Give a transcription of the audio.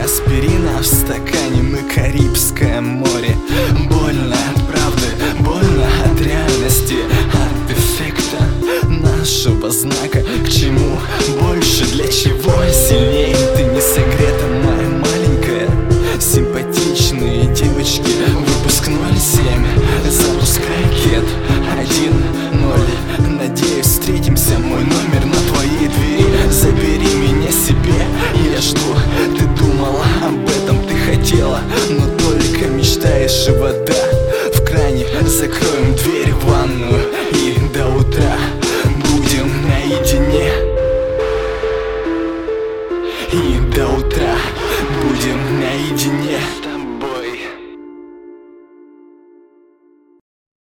аспирина в стакане, мы Карибское море. Больно от правды, больно от реальности, от эффекта нашего знака. К чему больше, для чего сильнее? Ты не согрета, моя маленькая. Симпатичные девочки, выпускной 7. Запуск ракет 1-0. Надеюсь, встретимся, мой номер на твоей двери. Забери меня себе, я жду. Ты думала об этом, ты хотела, но только мечтаешь, и вода в кране. Закроем дверь в ванную и